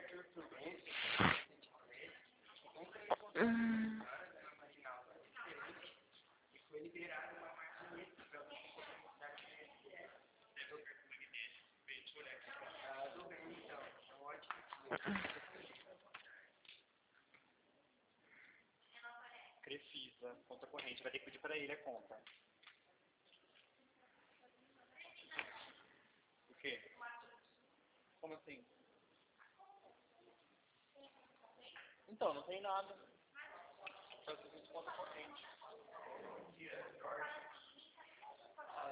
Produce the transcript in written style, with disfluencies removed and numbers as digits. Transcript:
Hum. Crefisa, conta corrente. Vai ter que pedir pra ele a conta. O quê? Como assim? Então, não tem nada. Só se conta corrente.